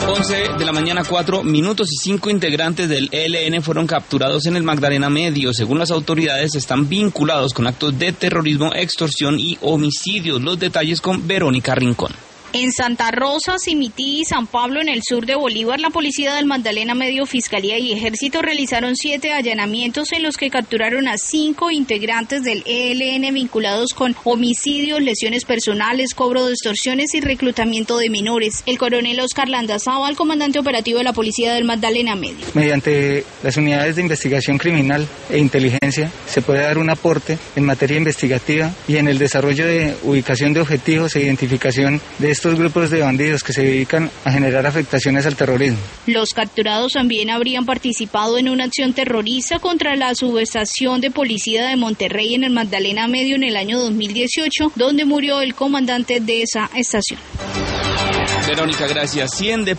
11 de la mañana, 4 minutos, y 5 integrantes del ELN fueron capturados en el Magdalena Medio. Según las autoridades, están vinculados con actos de terrorismo, extorsión y homicidios. Los detalles con Verónica Rincón. En Santa Rosa, Simití y San Pablo, en el sur de Bolívar, la policía del Magdalena Medio, Fiscalía y Ejército realizaron 7 allanamientos en los que capturaron a 5 integrantes del ELN vinculados con homicidios, lesiones personales, cobro de extorsiones y reclutamiento de menores. El coronel Oscar Landazábal, comandante operativo de la policía del Magdalena Medio. Mediante las unidades de investigación criminal e inteligencia se puede dar un aporte en materia investigativa y en el desarrollo de ubicación de objetivos e identificación de estos grupos de bandidos que se dedican a generar afectaciones al terrorismo. Los capturados también habrían participado en una acción terrorista contra la subestación de policía de Monterrey en el Magdalena Medio en el año 2018, donde murió el comandante de esa estación. Verónica, gracias. 100